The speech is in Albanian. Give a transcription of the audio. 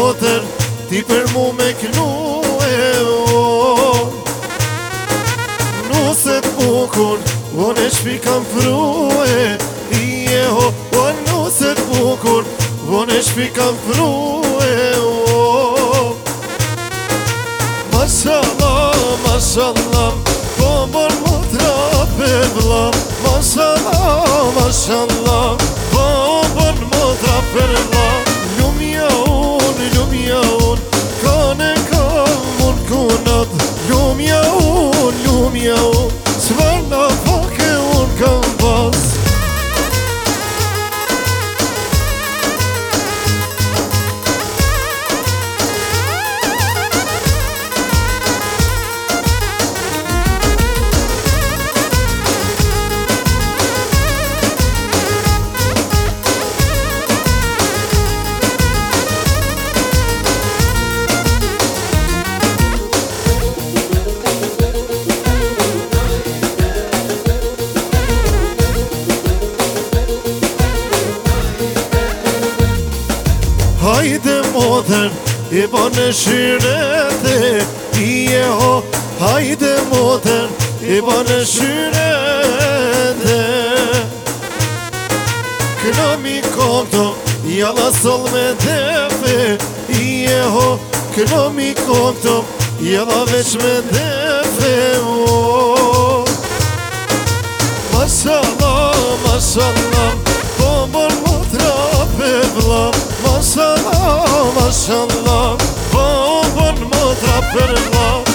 zotër, ti për mu me knu e o. Nuset bukur, unë e shpi kam fru e i e ho. O nuset bukur, unë e shpi kam fru e o. Mashallah, mashallah, po bon mu trape vla. Mashallah, mashallah, po bon mu trape vla. Lumja unë, kane kam unë kunat. Lumja unë, s'varna pake unë kam pas. Hajde motër, i bane shyrete, i e ho. Hajde motër, i bane shyrete. Këna mi kokto, jalla sol me defe, i e ho. Këna mi kokto, jalla veç me defe, o. Mashallah, mashallah, po bon mu trape vla. Mashallah, mashallah, po bon mu trape vla.